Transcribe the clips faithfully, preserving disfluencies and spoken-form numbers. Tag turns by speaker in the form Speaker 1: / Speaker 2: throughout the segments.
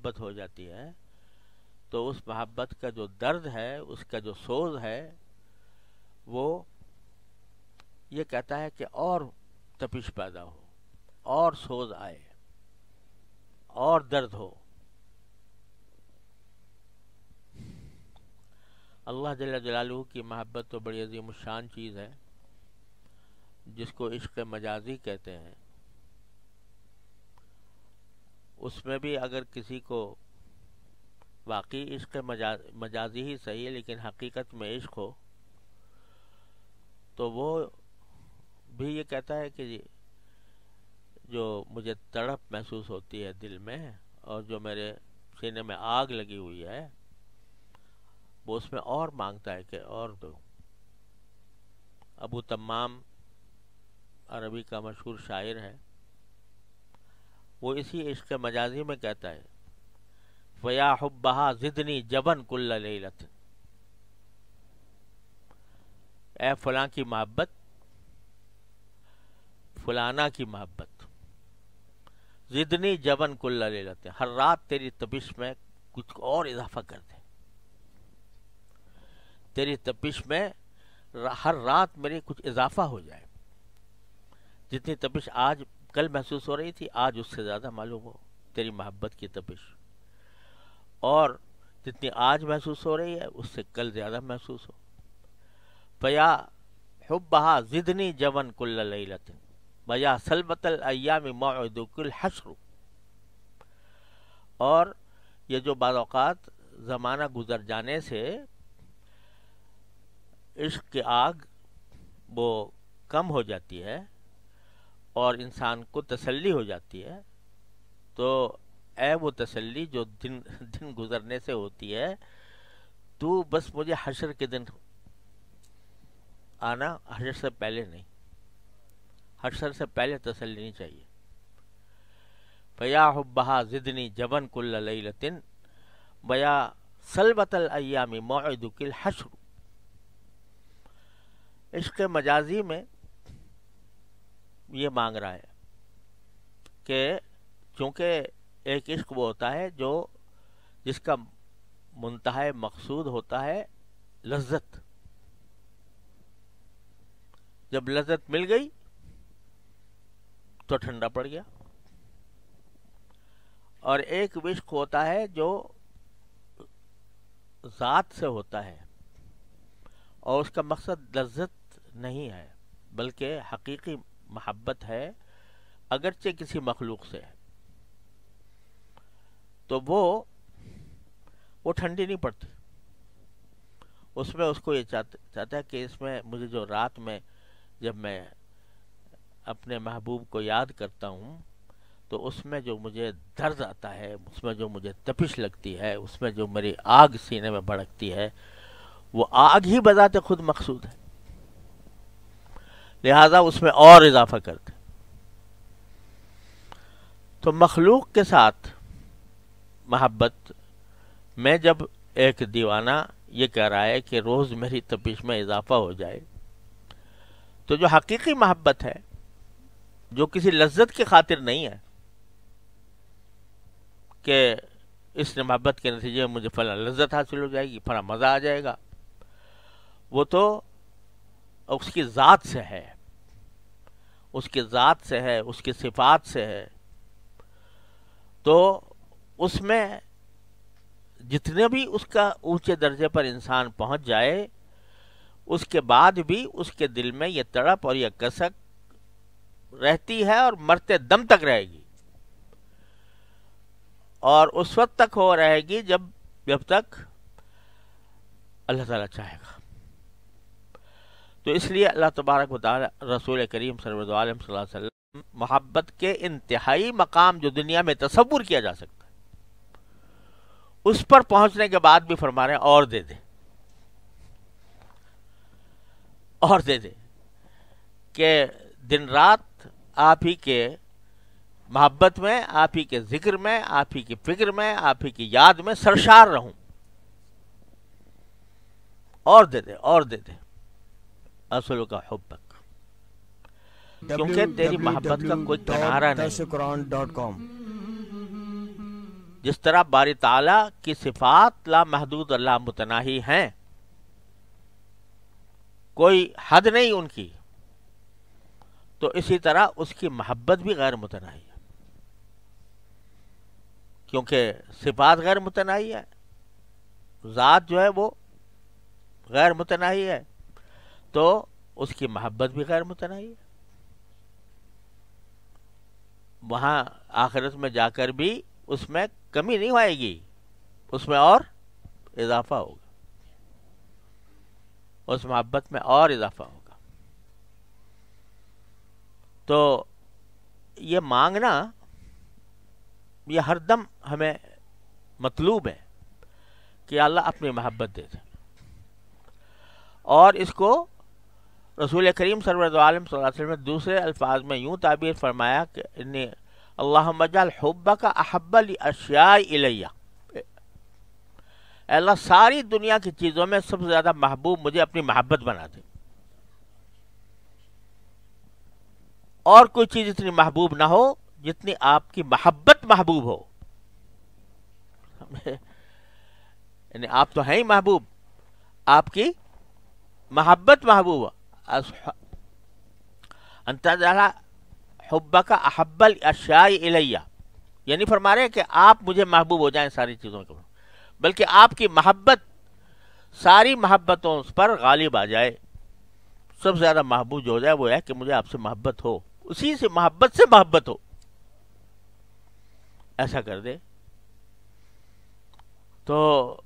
Speaker 1: محبت ہو جاتی ہے تو اس محبت کا جو درد ہے، اس کا جو سوز ہے، وہ یہ کہتا ہے کہ اور تپش پیدا ہو، اور سوز آئے، اور درد ہو۔ اللہ جل جلالہ کی محبت تو بڑی عظیم الشان چیز ہے، جس کو عشق مجازی کہتے ہیں۔ اس میں بھی اگر کسی کو واقعی عشق مجازی ہی صحیح ہے لیکن حقیقت میں عشق ہو، تو وہ بھی یہ کہتا ہے کہ جو مجھے تڑپ محسوس ہوتی ہے دل میں، اور جو میرے سینے میں آگ لگی ہوئی ہے، وہ اس میں اور مانگتا ہے کہ اور دو۔ ابو تمام عربی کا مشہور شاعر ہے، وہ اسی عشق مجازی میں کہتا ہے فَيَا حُبَّهَا زِدْنِي جَبًا كُلَّ لَيْلَةٍ، اے فلاں کی محبت، فلانا کی محبت، زدنی جبن کل لیلت، ہر رات تیری تپش میں کچھ اور اضافہ کر دے، تیری تپش میں ہر رات میری کچھ اضافہ ہو جائے، جتنی تپش آج کل محسوس ہو رہی تھی آج اس سے زیادہ معلوم ہو تیری محبت کی تپش، اور جتنی آج محسوس ہو رہی ہے اس سے کل زیادہ محسوس ہو۔ فیا حبہا زدنی جبن کل لیلت ویا سلبت الایام موعدک الحشر، اور یہ جو بعض اوقات زمانہ گزر جانے سے عشق کی آگ وہ کم ہو جاتی ہے اور انسان کو تسلی ہو جاتی ہے، تو اے وہ تسلی جو دن دن گزرنے سے ہوتی ہے، تو بس مجھے حشر کے دن آنا، حشر سے پہلے نہیں، حشر سے پہلے تسلی نہیں چاہیے۔ فیا حبہا زدنی جبن کل لیلۃ ویا سلبت الایام موعدک الحشر۔ عشق مجازی میں یہ مانگ رہا ہے کہ چونکہ ایک عشق وہ ہوتا ہے جو جس کا منتہا مقصود ہوتا ہے لذت، جب لذت مل گئی تو ٹھنڈا پڑ گیا، اور ایک عشق ہوتا ہے جو ذات سے ہوتا ہے اور اس کا مقصد لذت نہیں ہے بلکہ حقیقی محبت ہے، اگرچہ کسی مخلوق سے ہے، تو وہ وہ ٹھنڈی نہیں پڑتی، اس میں اس کو یہ چاہتا, چاہتا ہے کہ اس میں مجھے جو رات میں جب میں اپنے محبوب کو یاد کرتا ہوں تو اس میں جو مجھے درد آتا ہے، اس میں جو مجھے تپش لگتی ہے، اس میں جو میری آگ سینے میں بھڑکتی ہے، وہ آگ ہی بذات خود مقصود ہے، لہذا اس میں اور اضافہ کرتے۔ تو مخلوق کے ساتھ محبت میں جب ایک دیوانہ یہ کہہ رہا ہے کہ روز میری تپش میں اضافہ ہو جائے، تو جو حقیقی محبت ہے جو کسی لذت کی خاطر نہیں ہے کہ اس نے محبت کے نتیجے میں مجھے فلاں لذت حاصل ہو جائے گی، فلاں مزہ آ جائے گا، وہ تو اس کی ذات سے ہے، اس کی ذات سے ہے، اس کی صفات سے ہے، تو اس میں جتنے بھی اس کا اونچے درجے پر انسان پہنچ جائے، اس کے بعد بھی اس کے دل میں یہ تڑپ اور یہ کسک رہتی ہے اور مرتے دم تک رہے گی، اور اس وقت تک ہو رہے گی جب جب تک اللہ تعالیٰ چاہے گا۔ تو اس لیے اللہ تبارک و تعالی رسول کریم صلی اللہ علیہ وسلم محبت کے انتہائی مقام جو دنیا میں تصور کیا جا سکتا ہے، اس پر پہنچنے کے بعد بھی فرما رہے ہیں اور دے دے، اور دے دے، کہ دن رات آپ ہی کے محبت میں، آپ ہی کے ذکر میں، آپ ہی کی فکر میں، آپ ہی کی یاد میں سرشار رہوں، اور دے دے، اور دے دے، اصل کا حبک، کیونکہ تیری محبت کا کوئی کنارہ نہیں، جس طرح باری تعالیٰ کی صفات لا محدود اللہ متناہی ہیں، کوئی حد نہیں ان کی، تو اسی طرح اس کی محبت بھی غیر متناہی ہے، کیونکہ صفات غیر متناہی ہے، ذات جو ہے وہ غیر متناہی ہے، تو اس کی محبت بھی غیر متناہی ہے۔ وہاں آخرت میں جا کر بھی اس میں کمی نہیں ہوئے گی، اس میں اور اضافہ ہوگا، اس محبت میں اور اضافہ ہوگا۔ تو یہ مانگنا یہ ہر دم ہمیں مطلوب ہے کہ اللہ اپنی محبت دے دے، اور اس کو رسول کریم سرور دو عالم صلی اللہ علیہ وسلم نے دوسرے الفاظ میں یوں تعبیر فرمایا کہ انی اللہم اجعل حبک احب الاشیاء الیہ، اے اللہ ساری دنیا کی چیزوں میں سب سے زیادہ محبوب مجھے اپنی محبت بنا دے، اور کوئی چیز اتنی محبوب نہ ہو جتنی آپ کی محبت محبوب ہو۔ یعنی آپ تو ہیں ہی محبوب، آپ کی محبت محبوب ہو۔ ان تجعل حبک احب الاشیاء الیہ، یعنی فرما رہے ہیں کہ آپ مجھے محبوب ہو جائیں ساری چیزوں کے، بلکہ آپ کی محبت ساری محبتوں پر غالب آ جائے، سب سے زیادہ محبوب جو ہو جائے وہ ہے کہ مجھے آپ سے محبت ہو، اسی سے محبت سے محبت ہو، ایسا کر دے۔ تو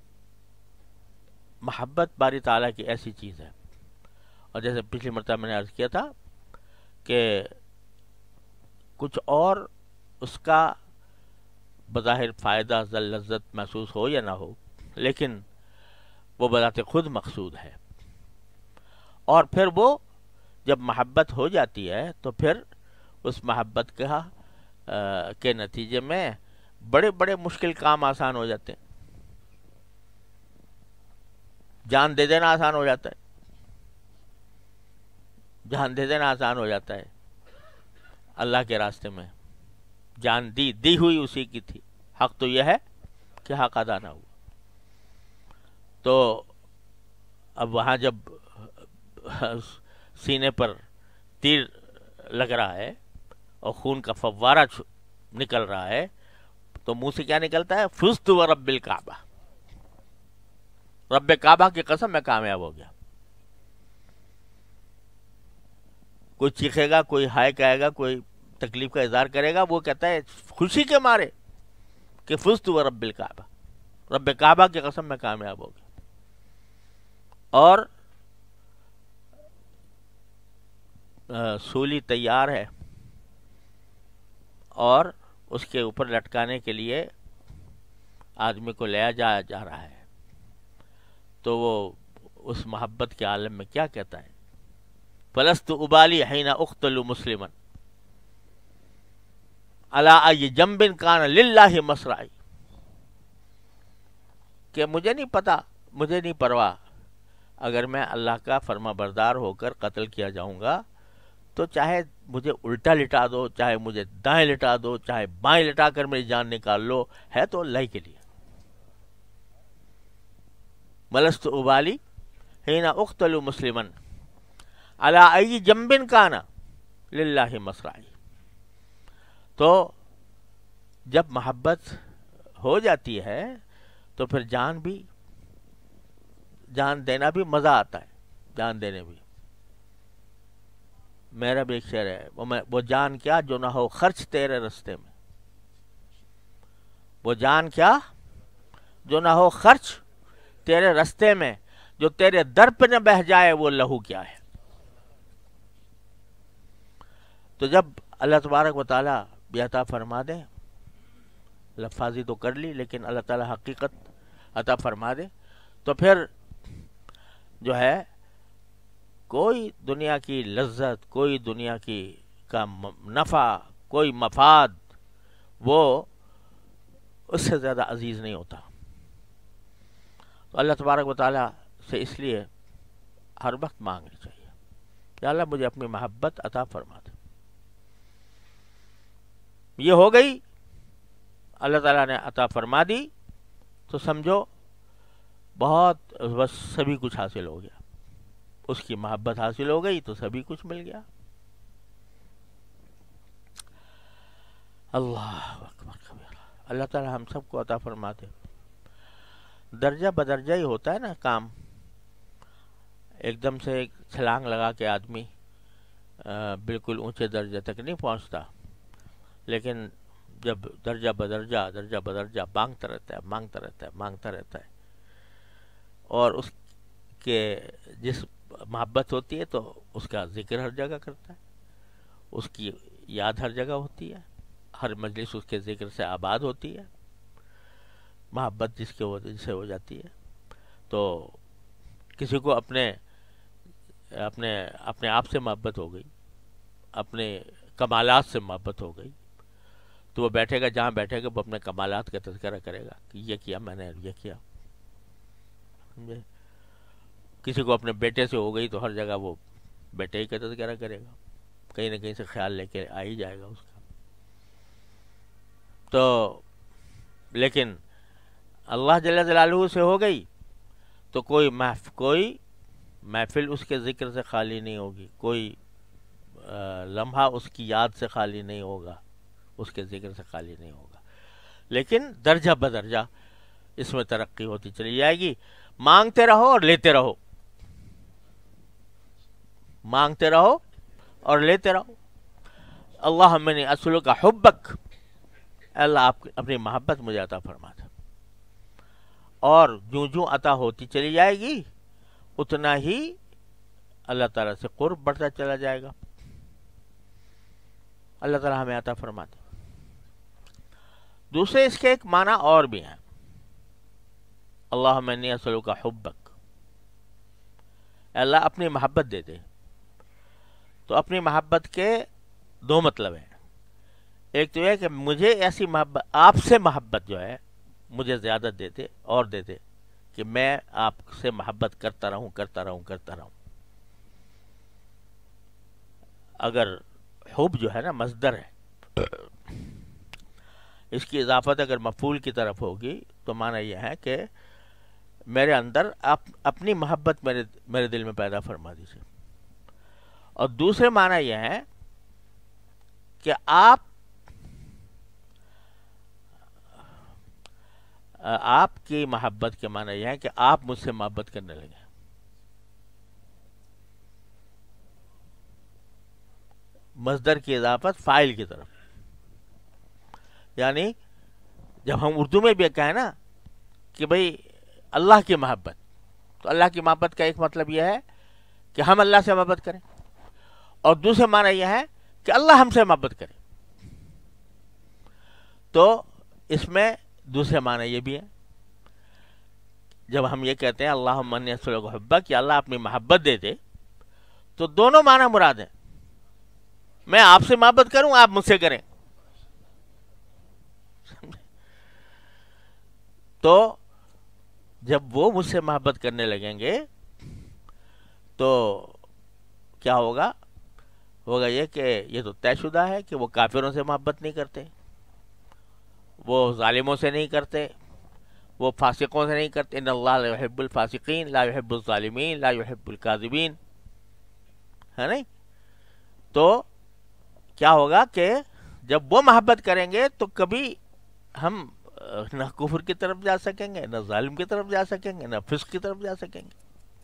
Speaker 1: محبت باری تعالیٰ کی ایسی چیز ہے، اور جیسے پچھلی مرتبہ میں نے عرض کیا تھا کہ کچھ اور اس کا بظاہر فائدہ لذت محسوس ہو یا نہ ہو، لیکن وہ بذات خود مقصود ہے، اور پھر وہ جب محبت ہو جاتی ہے تو پھر اس محبت کا کے نتیجے میں بڑے بڑے مشکل کام آسان ہو جاتے ہیں، جان دے دینا آسان ہو جاتا ہے، جان دے دینا آسان ہو جاتا ہے اللہ کے راستے میں، جان دی دی ہوئی اسی کی تھی، حق تو یہ ہے کہ حق ادا نہ ہوا۔ تو اب وہاں جب سینے پر تیر لگ رہا ہے اور خون کا فوارہ نکل رہا ہے تو منہ سے کیا نکلتا ہے؟ فزت ورب الکعبہ، رب کعبہ کی قسم میں کامیاب ہو گیا۔ کوئی چیخے گا، کوئی ہائے کہے گا، کوئی تکلیف کا اظہار کرے گا، وہ کہتا ہے خوشی کے مارے کہ فزت ورب الکعبہ، رب کعبہ کی قسم میں کامیاب ہو گیا۔ اور سولی تیار ہے اور اس کے اوپر لٹکانے کے لیے آدمی کو لیا جایا جا رہا ہے، تو وہ اس محبت کے عالم میں کیا کہتا ہے؟ فلست ابالی حین اقتل مسلما علی ای جنب کان للہ مصرعی، کہ مجھے نہیں پتا، مجھے نہیں پرواہ، اگر میں اللہ کا فرما بردار ہو کر قتل کیا جاؤں گا تو چاہے مجھے الٹا لٹا دو، چاہے مجھے دائیں لٹا دو، چاہے بائیں لٹا کر میری جان نکال لو، ہے تو اللہ کے لیے۔ ملست ابالی حین اقتل مسلما علی ای جنب کان للہ مصرعی۔ تو جب محبت ہو جاتی ہے تو پھر جان بھی، جان دینا بھی مزہ آتا ہے، جان دینے بھی۔ میرا بھی ایک شعر ہے، وہ میں وہ جان کیا جو نہ ہو خرچ تیرے رستے میں، وہ جان کیا جو نہ ہو خرچ تیرے رستے میں، جو تیرے در پہ نہ بہہ جائے وہ لہو کیا ہے۔ تو جب اللہ تبارک و تعالیٰ یہ عطا فرما دے، لفاظی تو کر لی لیکن اللہ تعالیٰ حقیقت عطا فرما دے، تو پھر جو ہے کوئی دنیا کی لذت، کوئی دنیا کی کا نفع، کوئی مفاد، وہ اس سے زیادہ عزیز نہیں ہوتا۔ تو اللہ تبارک و تعالیٰ سے اس لیے ہر وقت مانگنی چاہیے کہ اللہ مجھے اپنی محبت عطا فرما دے۔ یہ ہو گئی اللہ ताला ने अता फरमा दी तो समझो बहुत, बस सभी कुछ हासिल हो गया। उसकी मोहब्बत हासिल हो गई तो सभी कुछ मिल गया। अल्लाह अकबर कबीरा। अल्लाह ताला हम सबको अता फरमाते। दर्जा बदर्जा ही होता है ना काम। एकदम से एक छलांग लगा के आदमी आ, बिल्कुल ऊंचे दर्जे तक नहीं पहुंचता, लेकिन जब दर्जा बदर्जा दर्जा बदर्जा मांगता रहता है मांगता रहता है मांगता रहता है और उसके जिस मोहब्बत होती है तो उसका जिक्र हर जगह करता है, उसकी याद हर जगह होती है, हर मजलिस उसके जिक्र से आबाद होती है। मोहब्बत जिसके हो जिससे हो जाती है तो किसी को अपने अपने अपने आप से मोहब्बत हो गई, अपने कमालात से मोहब्बत हो गई, तो वो बैठेगा जहाँ बैठेगा वो अपने कमालात का तज़किरा करेगा कि ये किया मैंने, ये किया। समझे? किसी को अपने बेटे से हो गई तो हर जगह वो बेटे ही का तज़किरा करेगा, कहीं ना कहीं से ख्याल लेके आ ही जाएगा उसका। तो लेकिन अल्लाह जल्ल जलालहू से हो गई तो कोई महफ कोई महफिल उसके ज़िक्र से खाली नहीं होगी, कोई लम्हा उसकी याद से खाली नहीं होगा, उसके ज़िक्र से खाली नहीं होगा। लेकिन दर्जा बदर्जा इसमें तरक्की होती चली जाएगी। मांगते रहो और लेते रहो, मांगते रहो और लेते रहो। अल्लाहुम्मा इन्नी अस्अलुका हुब्बक, अल्लाह आप अपनी मोहब्बत मुझे अता फरमा दे। और जूं जूं अता होती चली जाएगी उतना ही अल्लाह ताला से कुर्ब बढ़ता चला जाएगा। अल्लाह ताला हमें अता फरमा दे। दूसरे इसके एक माना और भी हैं, अल्लाहुम्मा इन्नी अस्अलुका हुब्बक, अल्लाह अपनी मोहब्बत दे दे। तो अपनी मोहब्बत के दो मतलब हैं। एक तो है कि मुझे ऐसी मोहब्बत, आपसे मोहब्बत जो है मुझे ज़्यादा दे दे और दे दे कि मैं आपसे मोहब्बत करता रहूं करता रहूं करता रहूं। अगर हुब जो है ना मस्दर है, इसकी इजाफत अगर मफूल की तरफ होगी तो माना यह है कि मेरे अंदर आप अपनी मोहब्बत मेरे मेरे दिल में पैदा फरमा दीजिए। और दूसरे माना यह है कि आप आपकी मोहब्बत के माना यह है कि आप मुझसे मोहब्बत करने लगे। मस्दर की इजाफत फाइल की तरफ, यानी जब हम उर्दू में भी कहें ना कि भाई अल्लाह की मोहब्बत, तो अल्लाह की मोहब्बत का एक मतलब यह है कि हम अल्लाह से मोहब्बत करें, और दूसरा माना यह है कि अल्लाह हमसे मोहब्बत करे। तो इसमें दूसरे माना ये भी है, जब हम ये कहते हैं अल्लाहुम्मा इन्नी अस्अलुका हुब्बक कि अल्लाह अपनी मोहब्बत दे दे, तो दोनों माना मुराद है। मैं आपसे मोहब्बत करूं, आप मुझसे करें। तो जब वो मुझसे मोहब्बत करने लगेंगे तो क्या होगा? होगा ये कि ये तो तयशुदा है कि वो काफिरों से मोहब्बत नहीं करते, वो जालिमों से नहीं करते, वो फासिकों से नहीं करते। इन्नल्लाह ला युहिब्बुल फासिकीन ला युहिब्बुल ज़ालिमीन ला युहिब्बुल काज़िबीन, है नहीं? तो क्या होगा कि जब वो मोहब्बत करेंगे तो कभी हम न कुफर की तरफ जा सकेंगे, न जालिम की तरफ जा सकेंगे, न फिस्क की तरफ जा सकेंगे।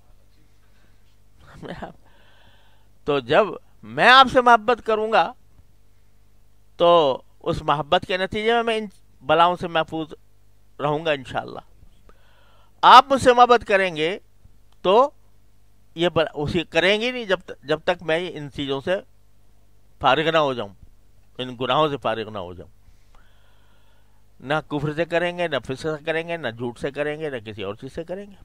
Speaker 1: तो जब मैं आपसे मोहब्बत करूंगा तो उस मोहब्बत के नतीजे में मैं इन बलाओं से महफूज रहूंगा इंशाअल्लाह। आप मुझसे मोहब्बत करेंगे तो ये उसी करेंगे नहीं जब तक जब तक मैं इन चीज़ों से फारिग ना हो जाऊं, इन गुनाहों से फारिग ना हो जाऊं। ना कुफ्र से करेंगे, ना फिस्क से करेंगे, ना झूठ से करेंगे, ना किसी और चीज़ से करेंगे।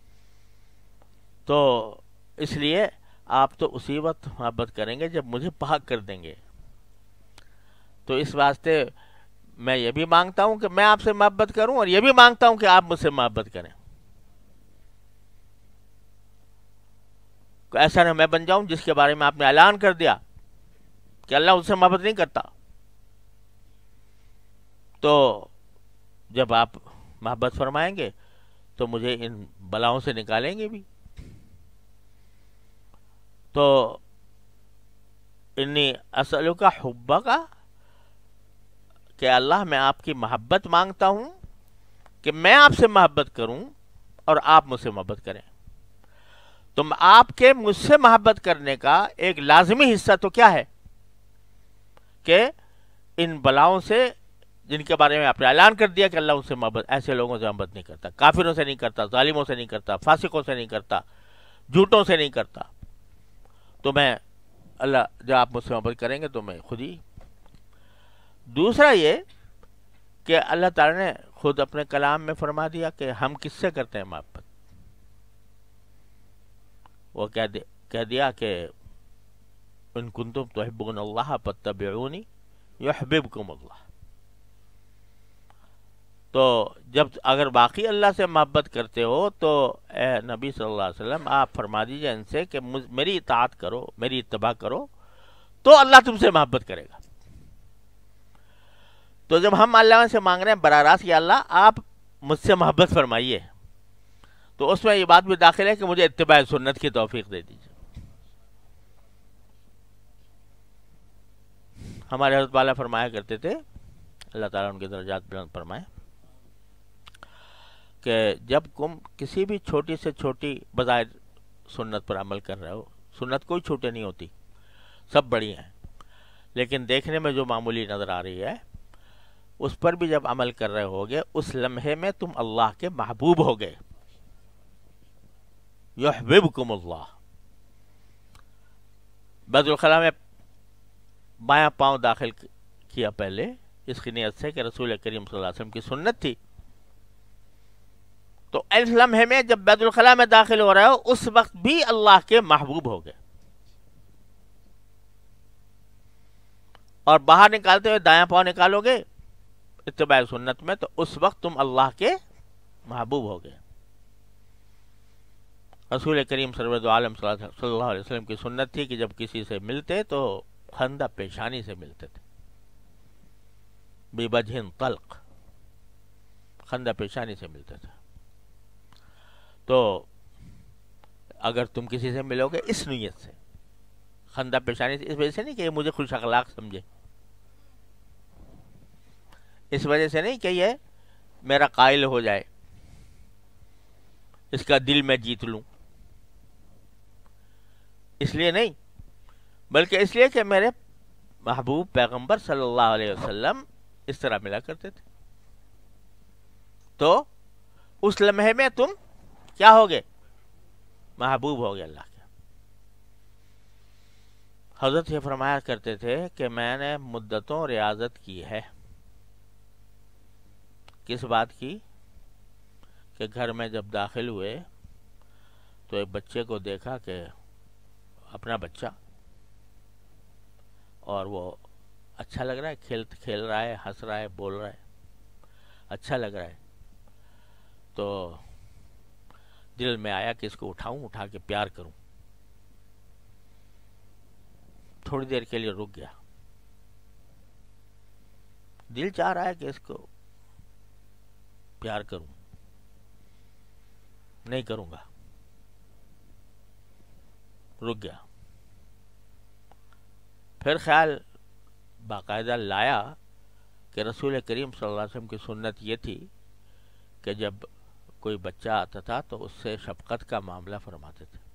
Speaker 1: तो इसलिए आप तो उसी वक्त मोहब्बत करेंगे जब मुझे पाक कर देंगे। तो इस वास्ते मैं ये भी मांगता हूं कि मैं आपसे मोहब्बत करूं, और ये भी मांगता हूं कि आप मुझसे मोहब्बत करें। ऐसा ना मैं बन जाऊं जिसके बारे में आपने ऐलान कर दिया कि अल्लाह उससे मोहब्बत नहीं करता। तो جب آپ محبت فرمائیں گے تو مجھے ان بلاؤں سے نکالیں گے بھی. تو انی اسألک حبک، کہ اللہ میں آپ کی محبت مانگتا ہوں، کہ میں آپ سے محبت کروں اور آپ مجھ سے محبت کریں. تم آپ کے مجھ سے محبت کرنے کا ایک لازمی حصہ تو کیا ہے کہ ان بلاؤں سے، جن کے بارے میں آپ نے اعلان کر دیا کہ اللہ ان سے محبت، ایسے لوگوں سے محبت نہیں کرتا، کافروں سے نہیں کرتا، ظالموں سے نہیں کرتا، فاسقوں سے نہیں کرتا، جھوٹوں سے نہیں کرتا. تو میں اللہ، جب آپ مجھ سے محبت کریں گے تو میں خود ہی. دوسرا یہ کہ اللہ تعالیٰ نے خود اپنے کلام میں فرما دیا کہ ہم کس سے کرتے ہیں محبت. وہ کہہ دیا کہہ دیا کہ ان کنتم تحبون اللہ فاتبعونی یحببکم اللہ. تو جب اگر باقی اللہ سے محبت کرتے ہو تو اے نبی صلی اللہ علیہ وسلم آپ فرما دیجئے ان سے کہ میری اطاعت کرو، میری اتباع کرو، تو اللہ تم سے محبت کرے گا. تو جب ہم اللہ سے مانگ رہے ہیں براہ راست یا اللہ آپ مجھ سے محبت فرمائیے، تو اس میں یہ بات بھی داخل ہے کہ مجھے اتباع سنت کی توفیق دے دیجیے. ہمارے حضرت والا فرمایا کرتے تھے، اللہ تعالیٰ ان کے درجات بلند فرمائے، کہ جب تم کسی بھی چھوٹی سے چھوٹی بظاہر سنت پر عمل کر رہے ہو، سنت کوئی چھوٹی نہیں ہوتی، سب بڑی ہیں، لیکن دیکھنے میں جو معمولی نظر آ رہی ہے اس پر بھی جب عمل کر رہے ہوگے، اس لمحے میں تم اللہ کے محبوب ہوگے. یحببکم اللہ. بیت الخلاء میں بایاں پاؤں داخل کیا پہلے اس کی نیت سے کہ رسول کریم صلی اللہ علیہ وسلم کی سنت تھی. تو اس لمحے میں جب بیت الخلاء میں داخل ہو رہے ہو اس وقت بھی اللہ کے محبوب ہو گئے، اور باہر نکالتے ہوئے دایاں پاؤں نکالو گے اتباع سنت میں تو اس وقت تم اللہ کے محبوب ہو گئے. رسول کریم سرور عالم صلی اللہ علیہ وسلم کی سنت تھی کہ جب کسی سے ملتے تو خندہ پیشانی سے ملتے تھے، بوجہ طلق، خندہ پیشانی سے ملتے تھے. تو اگر تم کسی سے ملو گے اس نیت سے، خندہ پیشانی سے، اس وجہ سے نہیں کہ یہ مجھے خوش اخلاق سمجھے، اس وجہ سے نہیں کہ یہ میرا قائل ہو جائے، اس کا دل میں جیت لوں، اس لیے نہیں، بلکہ اس لیے کہ میرے محبوب پیغمبر صلی اللہ علیہ وسلم اس طرح ملا کرتے تھے. تو اس لمحے میں تم کیا ہوگے؟ محبوب ہوگے اللہ کے. حضرت یہ فرمایا کرتے تھے کہ میں نے مدتوں ریاضت کی ہے. کس بات کی؟ کہ گھر میں جب داخل ہوئے تو ایک بچے کو دیکھا کہ اپنا بچہ، اور وہ اچھا لگ رہا ہے، کھیل کھیل رہا ہے، ہنس رہا ہے، بول رہا ہے، اچھا لگ رہا ہے. تو دل میں آیا کہ اس کو اٹھاؤں، اٹھا کے پیار کروں. تھوڑی دیر کے لیے رک گیا، دل چاہ رہا ہے کہ اس کو پیار کروں، نہیں کروں گا، رک گیا. پھر خیال باقاعدہ لایا کہ رسول کریم صلی اللہ علیہ وسلم کی سنت یہ تھی کہ جب کوئی بچہ آتا تھا تو اس سے شفقت کا معاملہ فرماتے تھے.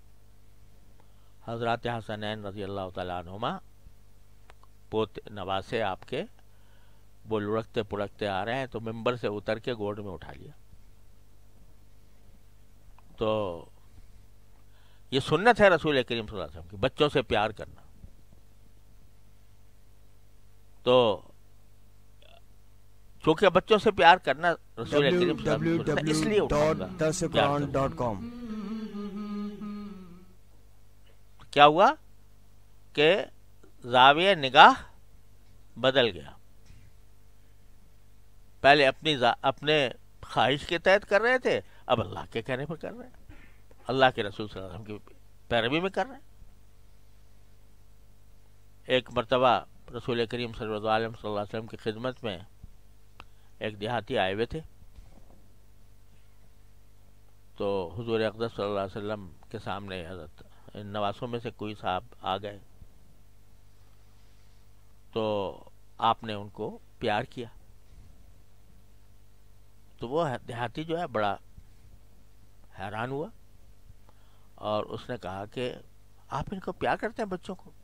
Speaker 1: حضرات حسنین رضی اللہ تعالیٰ عنہما پوت نواسے آپ کے، وہ لڑکتے پڑکتے آ رہے ہیں تو ممبر سے اتر کے گود میں اٹھا لیا. تو یہ سنت ہے رسول کریم صلی اللہ علیہ وسلم کی، بچوں سے پیار کرنا. تو چونکہ بچوں سے پیار کرنا رسول کریم صلی اللہ علیہ وسلم اس لیے اٹھاؤں. کیا ہوا کہ زاویہ نگاہ بدل گیا. پہلے اپنی اپنے خواہش کے تحت کر رہے تھے، اب اللہ کے کہنے پر کر رہے ہیں، اللہ کے رسول صلی اللہ علیہ وسلم کی پیروی میں کر رہے ہیں. ایک مرتبہ رسول کریم صلی اللہ علیہ وسلم کی خدمت میں ایک دیہاتی آئے ہوئے تھے، تو حضور اقدس صلی اللہ علیہ وسلم کے سامنے حضرت ان نواسوں میں سے کوئی صاحب آ گئے، تو آپ نے ان کو پیار کیا. تو وہ دیہاتی جو ہے بڑا حیران ہوا، اور اس نے کہا کہ آپ ان کو پیار کرتے ہیں بچوں کو؟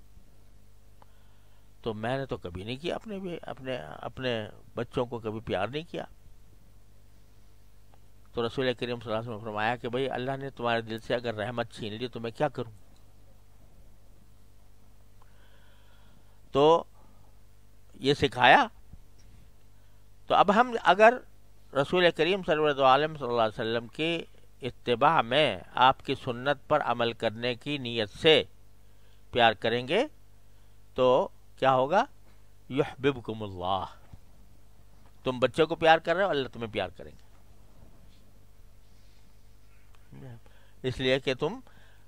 Speaker 1: تو میں نے تو کبھی نہیں کیا، اپنے بھی اپنے اپنے بچوں کو کبھی پیار نہیں کیا. تو رسول کریم صلی اللہ علیہ وسلم نے فرمایا کہ بھئی اللہ نے تمہارے دل سے اگر رحمت چھین لی تو میں کیا کروں. تو یہ سکھایا. تو اب ہم اگر رسول کریم صلی اللہ علیہ وسلم کی اتباع میں آپ کی سنت پر عمل کرنے کی نیت سے پیار کریں گے تو کیا ہوگا؟ یحببکم اللہ. تم بچوں کو پیار کر رہے ہو، اللہ تمہیں پیار کریں گے، اس لیے کہ تم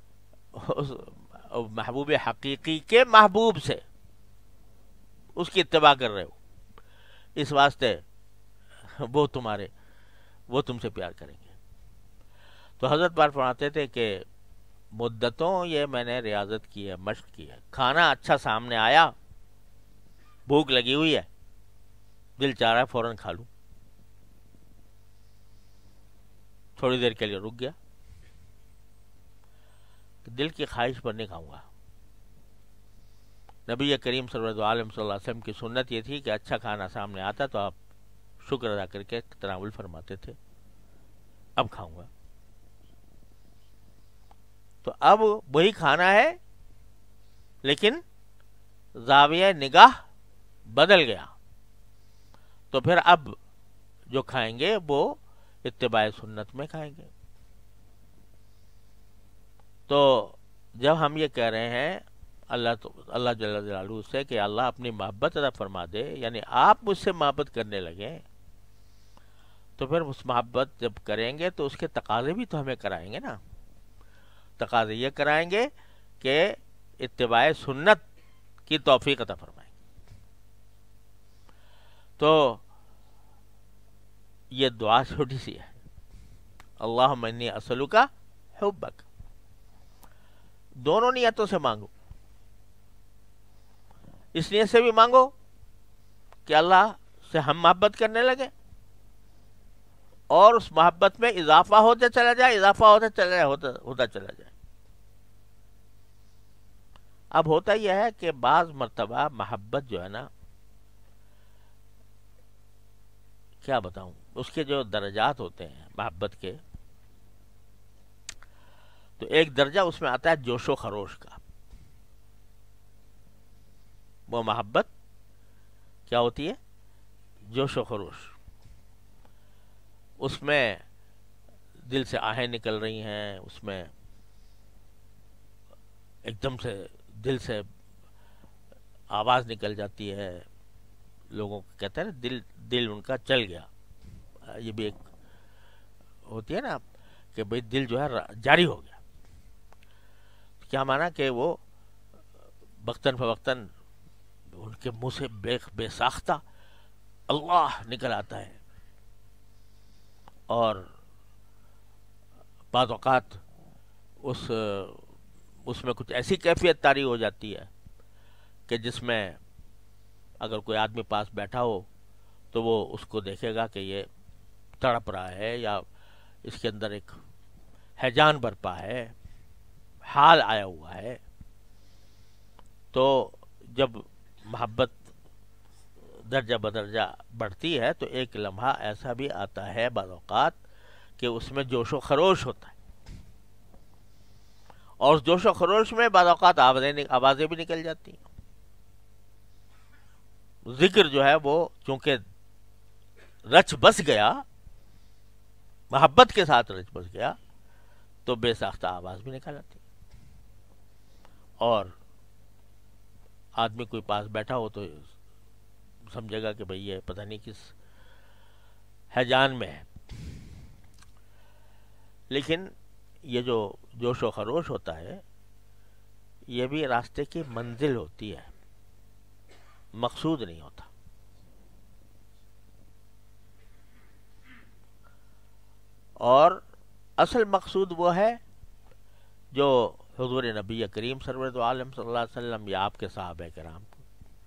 Speaker 1: محبوب حقیقی کے محبوب سے اس کی اتباع کر رہے ہو، اس واسطے وہ تمہارے وہ تم سے پیار کریں گے. تو حضرت بار فرماتے تھے کہ مدتوں یہ میں نے ریاضت کی ہے، مشق کی ہے، کھانا اچھا سامنے آیا، بھوک لگی ہوئی ہے، دل چاہ رہا ہے فوراً کھا لوں، تھوڑی دیر کے لیے رک گیا، دل کی خواہش پر نہیں کھاؤں گا. نبی کریم صلی اللہ علیہ وسلم کی سنت یہ تھی کہ اچھا کھانا سامنے آتا تو آپ شکر ادا کر کے تناول فرماتے تھے، اب کھاؤں گا. تو اب وہی کھانا ہے لیکن زاویہ نگاہ بدل گیا، تو پھر اب جو کھائیں گے وہ اتباع سنت میں کھائیں گے. تو جب ہم یہ کہہ رہے ہیں اللہ تو اللہ جل جلالہ سے کہ اللہ اپنی محبت ادا فرما دے، یعنی آپ مجھ سے محبت کرنے لگیں، تو پھر اس محبت جب کریں گے تو اس کے تقاضے بھی تو ہمیں کرائیں گے نا. تقاضے یہ کرائیں گے کہ اتباع سنت کی توفیق عطا فرمائیں. تو یہ دعا چھوٹی سی ہے، اللہم انی اسألک حبک، دونوں نیتوں سے مانگو. اس نیت سے بھی مانگو کہ اللہ سے ہم محبت کرنے لگے اور اس محبت میں اضافہ ہوتے چلا جائے، اضافہ ہوتے چلا جائے، ہوتا ہوتا چلا جائے. اب ہوتا یہ ہے کہ بعض مرتبہ محبت جو ہے نا، کیا بتاؤں، اس کے جو درجات ہوتے ہیں محبت کے، تو ایک درجہ اس میں آتا ہے جوش و خروش کا. وہ محبت کیا ہوتی ہے؟ جوش و خروش. اس میں دل سے آہیں نکل رہی ہیں، اس میں ایک دم سے دل سے آواز نکل جاتی ہے، لوگوں کو کہتے ہیں نا دل دل ان کا چل گیا. یہ بھی ایک ہوتی ہے نا کہ بھئی دل جو ہے جاری ہو گیا. کیا مانا کہ وہ وقتاً فوقتاً ان کے منہ سے بے بے ساختہ اللہ نکل آتا ہے، اور بعض اوقات اس اس میں کچھ ایسی کیفیت طاری ہو جاتی ہے کہ جس میں اگر کوئی آدمی پاس بیٹھا ہو تو وہ اس کو دیکھے گا کہ یہ تڑپ رہا ہے یا اس کے اندر ایک ہیجان برپا ہے، حال آیا ہوا ہے. تو جب محبت درجہ بدرجہ بڑھتی ہے تو ایک لمحہ ایسا بھی آتا ہے بعض اوقات کہ اس میں جوش و خروش ہوتا ہے، اور اس جوش و خروش میں بعض اوقات آوازیں آوازیں بھی نکل جاتی ہیں. ذکر جو ہے وہ چونکہ رچ بس گیا، محبت کے ساتھ رچ بس گیا، تو بے ساختہ آواز بھی نکل آتی ہے. اور آدمی کوئی پاس بیٹھا ہو تو سمجھے گا کہ بھئی یہ پتہ نہیں کس ہیجان میں ہے. لیکن یہ جو جوش و خروش ہوتا ہے یہ بھی راستے کی منزل ہوتی ہے، مقصود نہیں ہوتا. اور اصل مقصود وہ ہے جو حضور نبی کریم سرورت عالم صلی اللہ علیہ وسلم یا آپ کے صحابہ کرام کو،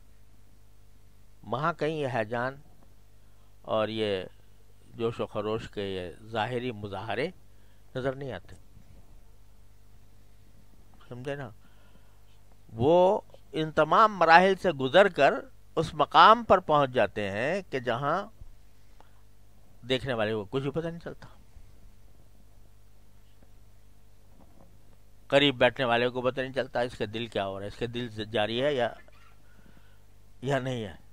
Speaker 1: وہاں کہیں یہ حیجان اور یہ جوش و خروش کے یہ ظاہری مظاہرے نظر نہیں آتے، سمجھے نا؟ وہ ان تمام مراحل سے گزر کر اس مقام پر پہنچ جاتے ہیں کہ جہاں دیکھنے والے کو کچھ بھی پتہ نہیں چلتا، قریب بیٹھنے والے کو پتہ نہیں چلتا اس کے دل کیا ہو رہا ہے، اس کے دل سے جاری ہے یا یا نہیں ہے۔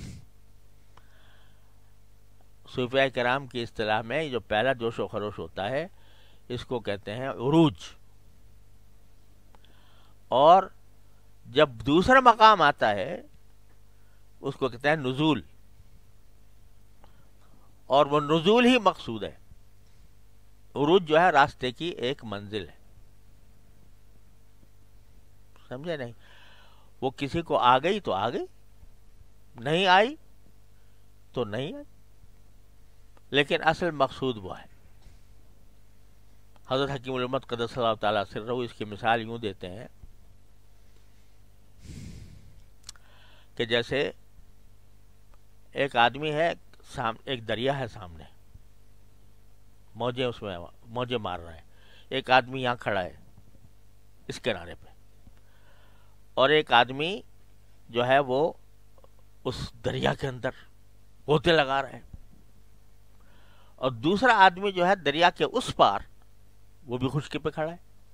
Speaker 1: صوفیاء کرام کی اصطلاح میں جو پہلا جوش و خروش ہوتا ہے اس کو کہتے ہیں عروج، اور جب دوسرا مقام آتا ہے اس کو کہتے ہیں نزول، اور وہ نزول ہی مقصود ہے۔ عروج جو ہے راستے کی ایک منزل ہے، سمجھے نہیں؟ وہ کسی کو آ گئی تو آ گئی، نہیں آئی تو نہیں آئی، لیکن اصل مقصود وہ ہے۔ حضرت حکیم الامت قدس اللہ تعالیٰ سرہ اس کی مثال یوں دیتے ہیں کہ جیسے ایک آدمی ہے، ایک دریا ہے سامنے، موجیں اس میں موجیں مار رہے ہیں، ایک آدمی یہاں کھڑا ہے اس کنارے پہ، اور ایک آدمی جو ہے وہ اس دریا کے اندر غوطے لگا رہا ہے، اور دوسرا آدمی جو ہے دریا کے اس پار وہ بھی خشکی پہ کھڑا ہے۔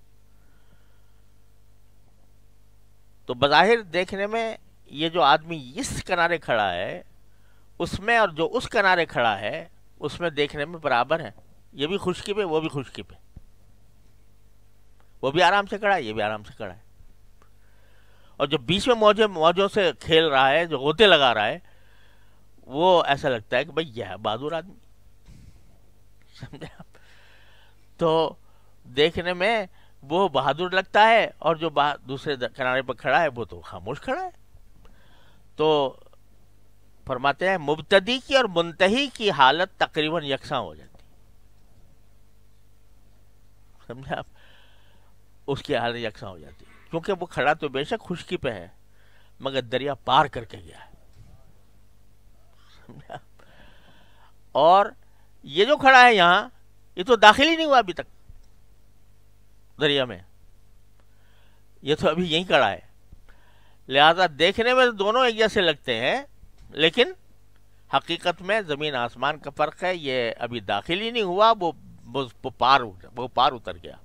Speaker 1: تو بظاہر دیکھنے میں یہ جو آدمی اس کنارے کھڑا ہے اس میں اور جو اس کنارے کھڑا ہے اس میں دیکھنے میں برابر ہے، یہ بھی خشکی پہ وہ بھی خشکی پہ، وہ بھی آرام سے کھڑا ہے یہ بھی آرام سے کھڑا ہے، اور جو بیچ میں موجیں موجوں سے کھیل رہا ہے، جو غوطے لگا رہا ہے، وہ ایسا لگتا ہے کہ بھئی یہ ہے بہادر آدمی، سمجھے آپ؟ تو دیکھنے میں وہ بہادر لگتا ہے، اور جو دوسرے کنارے پر کھڑا ہے وہ تو خاموش کھڑا ہے۔ تو فرماتے ہیں مبتدی کی اور منتہی کی حالت تقریباً یکساں ہو جاتی، سمجھے آپ؟ اس کی حالت یکساں ہو جاتی، کیونکہ وہ کھڑا تو بے شک خشکی پہ ہے مگر دریا پار کر کے گیا ہے، سمجھے آپ؟ اور یہ جو کھڑا ہے یہاں یہ تو داخل ہی نہیں ہوا ابھی تک دریا میں، یہ تو ابھی یہیں کھڑا ہے، لہذا دیکھنے میں دونوں ایک جیسے لگتے ہیں لیکن حقیقت میں زمین آسمان کا فرق ہے، یہ ابھی داخل ہی نہیں ہوا، وہ وہ پار وہ پار اتر گیا۔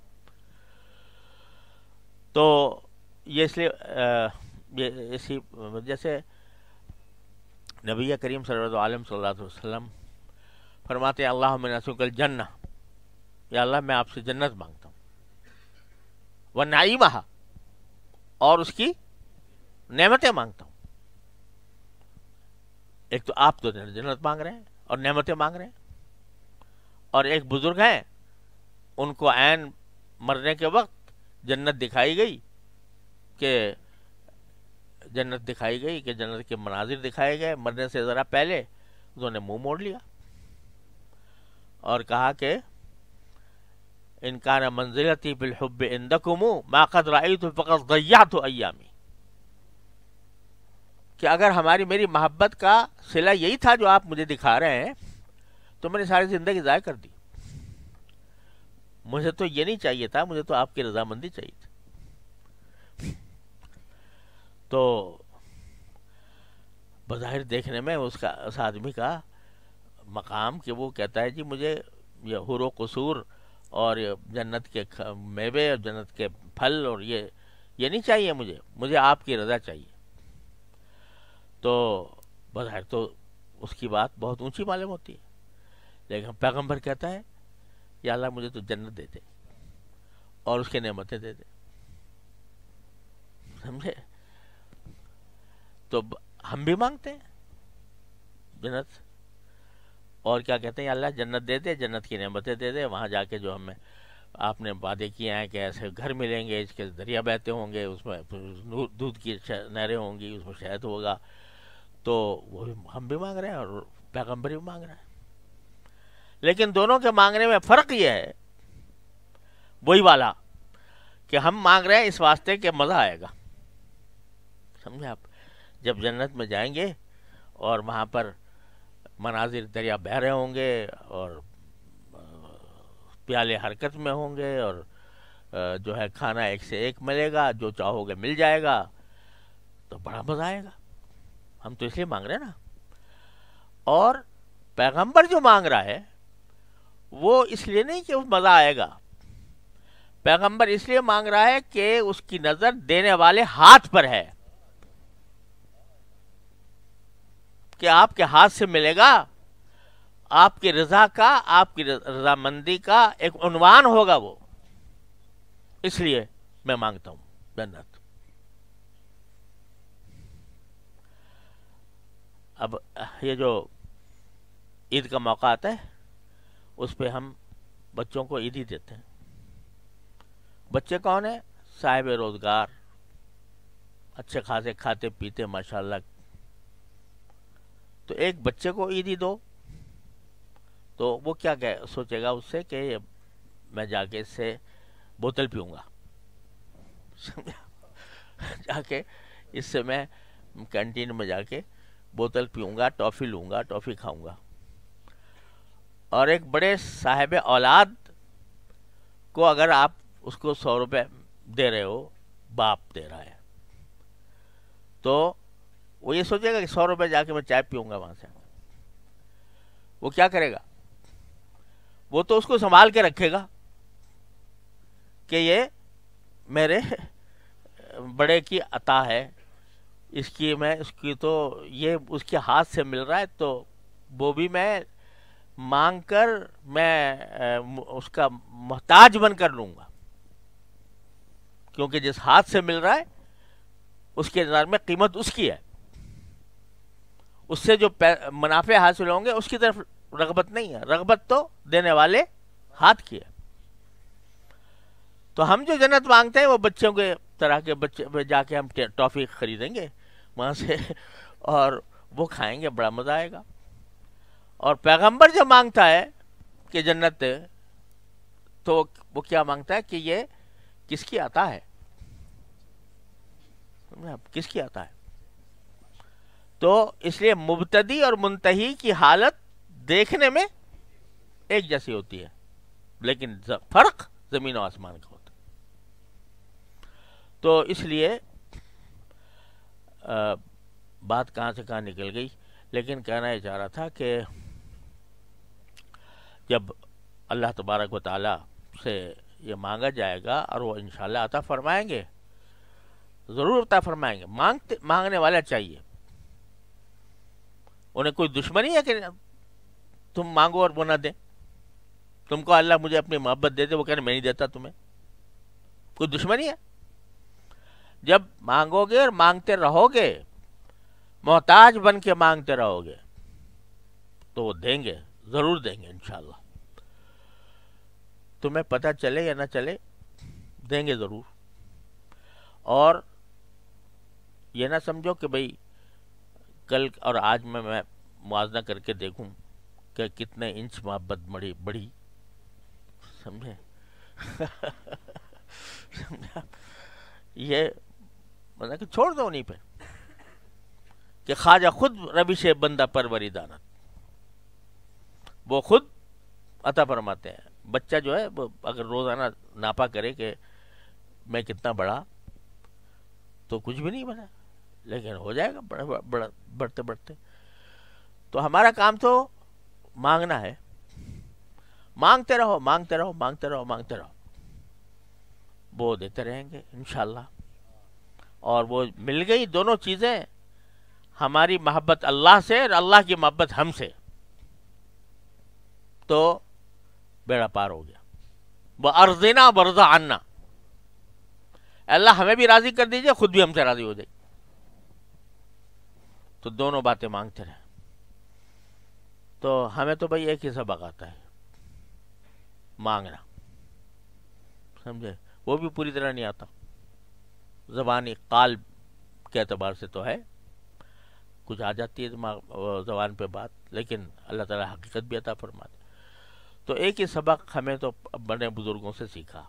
Speaker 1: تو یہ اس لیے یہ اسی وجہ سے نبی کریم صلی اللہ علیہ صلی اللہ علیہ وسلم فرماتے ہیں اللہم نسألک الجنہ، یا اللہ میں آپ سے جنت مانگتا ہوں، ونعیمہا، اور اس کی نعمتیں مانگتا ہوں۔ ایک تو آپ تو جنت مانگ رہے ہیں اور نعمتیں مانگ رہے ہیں، اور ایک بزرگ ہیں ان کو عین مرنے کے وقت جنت دکھائی گئی کہ جنت دکھائی گئی کہ جنت کے مناظر دکھائے گئے، مرنے سے ذرا پہلے انہوں نے منہ موڑ لیا اور کہا کہ ان کان منزلتی بالحب عندکم ما قد رأیت فقد ضیعت ایامی، کہ اگر ہماری میری محبت کا صلہ یہی تھا جو آپ مجھے دکھا رہے ہیں تو میں نے ساری زندگی ضائع کر دی، مجھے تو یہ نہیں چاہیے تھا، مجھے تو آپ کی رضامندی چاہیے تھی۔ تو بظاہر دیکھنے میں اس کا اس آدمی کا مقام کہ وہ کہتا ہے جی مجھے یہ حور و قصور اور جنت کے میوے اور جنت کے پھل اور یہ یہ نہیں چاہیے، مجھے مجھے آپ کی رضا چاہیے، تو بظاہر تو اس کی بات بہت اونچی معلوم ہوتی ہے، لیکن پیغمبر کہتا ہے یا اللہ مجھے تو جنت دے دے اور اس کے نعمتیں دے دے، سمجھے؟ تو ہم بھی مانگتے ہیں جنت، اور کیا کہتے ہیں اللہ جنت دے دے، جنت کی نعمتیں دے دے، وہاں جا کے جو ہمیں آپ نے وعدے کیے ہیں کہ ایسے گھر ملیں گے، اس کے دریا بہتے ہوں گے، اس میں دودھ کی نہریں ہوں گی، اس میں شہد ہوگا، تو وہ ہم بھی مانگ رہے ہیں اور پیغمبر بھی مانگ رہے ہیں، لیکن دونوں کے مانگنے میں فرق یہ ہے وہی والا کہ ہم مانگ رہے ہیں اس واسطے کہ مزہ آئے گا. سمجھے آپ؟ جب جنت میں جائیں گے اور وہاں پر مناظر دریا بہہ رہے ہوں گے اور پیالے حرکت میں ہوں گے اور جو ہے کھانا ایک سے ایک ملے گا، جو چاہو گے مل جائے گا، تو بڑا مزہ آئے گا. ہم تو اس لیے مانگ رہے ہیں نا. اور پیغمبر جو مانگ رہا ہے وہ اس لیے نہیں کہ مزہ آئے گا، پیغمبر اس لیے مانگ رہا ہے کہ اس کی نظر دینے والے ہاتھ پر ہے، کہ آپ کے ہاتھ سے ملے گا، آپ کی رضا کا، آپ کی رضامندی کا ایک عنوان ہوگا وہ. اس لیے میں مانگتا ہوں جنت. اب یہ جو عید کا موقع آتا ہے اس پہ ہم بچوں کو عیدی دیتے ہیں. بچے کون ہیں؟ صاحب روزگار، اچھے خاصے کھاتے پیتے ماشاءاللہ. تو ایک بچے کو عیدی دو تو وہ کیا کہ سوچے گا اس سے کہ میں جا کے اس سے بوتل پیوں گا، جا کے اس سے میں کینٹین میں جا کے بوتل پیوں گا، ٹافی لوں گا، ٹافی کھاؤں گا. اور ایک بڑے صاحب اولاد کو اگر آپ اس کو سو روپے دے رہے ہو، باپ دے رہا ہے، تو وہ یہ سوچے گا کہ سو روپے جا کے میں چائے پیوں گا وہاں سے. وہ کیا کرے گا؟ وہ تو اس کو سنبھال کے رکھے گا کہ یہ میرے بڑے کی عطا ہے، اس کی میں اس کی تو یہ اس کے ہاتھ سے مل رہا ہے، تو وہ بھی میں مانگ کر میں اس کا محتاج بن کر لوں گا، کیونکہ جس ہاتھ سے مل رہا ہے اس کے نظر میں قیمت اس کی ہے. اس سے جو منافع حاصل ہوں گے اس کی طرف رغبت نہیں ہے، رغبت تو دینے والے ہاتھ کی ہے. تو ہم جو جنت مانگتے ہیں وہ بچوں کے طرح کے بچے جا کے ہم ٹافی خریدیں گے وہاں سے اور وہ کھائیں گے، بڑا مزہ آئے گا. اور پیغمبر جو مانگتا ہے کہ جنت، تو وہ کیا مانگتا ہے کہ یہ کس کی عطا ہے، کس کی عطا ہے. تو اس لیے مبتدی اور منتہی کی حالت دیکھنے میں ایک جیسی ہوتی ہے، لیکن فرق زمین و آسمان کا ہوتا ہے. تو اس لیے بات کہاں سے کہاں نکل گئی، لیکن کہنا یہ چاہ رہا تھا کہ جب اللہ تبارک و تعالی سے یہ مانگا جائے گا اور وہ انشاءاللہ عطا فرمائیں گے، ضرور عطا فرمائیں گے. مانگتے مانگنے والا چاہیے، انہیں کوئی دشمنی ہے کہ تم مانگو اور وہ نہ دیں. تم کو اللہ مجھے اپنی محبت دے دے، وہ کہنے میں نہیں دیتا تمہیں، کوئی دشمنی ہے؟ جب مانگو گے اور مانگتے رہو گے، محتاج بن کے مانگتے رہو گے، تو وہ دیں گے، ضرور دیں گے انشاءاللہ. تمہیں پتہ چلے یا نہ چلے، دیں گے ضرور. اور یہ نہ سمجھو کہ بھئی کل اور آج میں میں موازنہ کر کے دیکھوں کہ کتنے انچ محبت بڑھی بڑھی سمجھے. یہ مطلب کہ چھوڑ دو انہیں پہ کہ خواجہ خود روش بندہ پروری دانت، وہ خود عطا فرماتے ہیں. بچہ جو ہے وہ اگر روزانہ ناپا کرے کہ میں کتنا بڑا، تو کچھ بھی نہیں بنا، لیکن ہو جائے گا بڑا بڑا بڑھتے بڑھتے. تو ہمارا کام تو مانگنا ہے، مانگتے رہو مانگتے رہو مانگتے رہو مانگتے رہو، وہ دیتے رہیں گے انشاءاللہ. اور وہ مل گئی دونوں چیزیں، ہماری محبت اللہ سے اور اللہ کی محبت ہم سے، تو بیڑا پار ہو گیا. وہ ارضنا برضا عنا، اللہ ہمیں بھی راضی کر دیجئے، خود بھی ہم سے راضی ہو جائے. تو دونوں باتیں مانگتے رہے. تو ہمیں تو بھائی ایک ہی سبق آتا ہے، مانگنا، سمجھے. وہ بھی پوری طرح نہیں آتا، زبانی قال کے اعتبار سے تو ہے، کچھ آ جاتی ہے دماغ زبان پہ بات، لیکن اللہ تعالیٰ حقیقت بھی عطا فرماتے. تو ایک ہی سبق ہمیں تو بڑے بزرگوں سے سیکھا،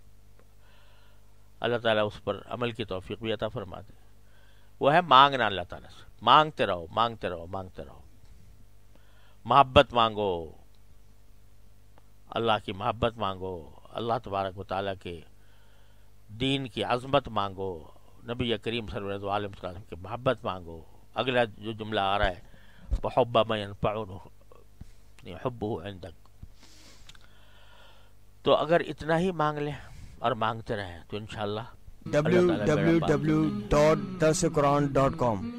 Speaker 1: اللہ تعالیٰ اس پر عمل کی توفیق بھی عطا فرما دے، وہ ہے مانگنا اللہ تعالیٰ سے، مانگتے رہو مانگتے رہو مانگتے رہو، محبت مانگو، اللہ کی محبت مانگو، اللہ تبارک و تعالیٰ کے دین کی عظمت مانگو، نبی کریم صلی اللہ علیہ وسلم کی محبت مانگو۔ اگلا جو جملہ آ رہا ہے وحب من ينفعه حبه عندك، تو اگر اتنا ہی مانگ لیں اور مانگتے رہیں تو انشاءاللہ
Speaker 2: ڈبلیو ڈبلیو ڈبلیو ڈاٹ درس قرآن ڈاٹ کام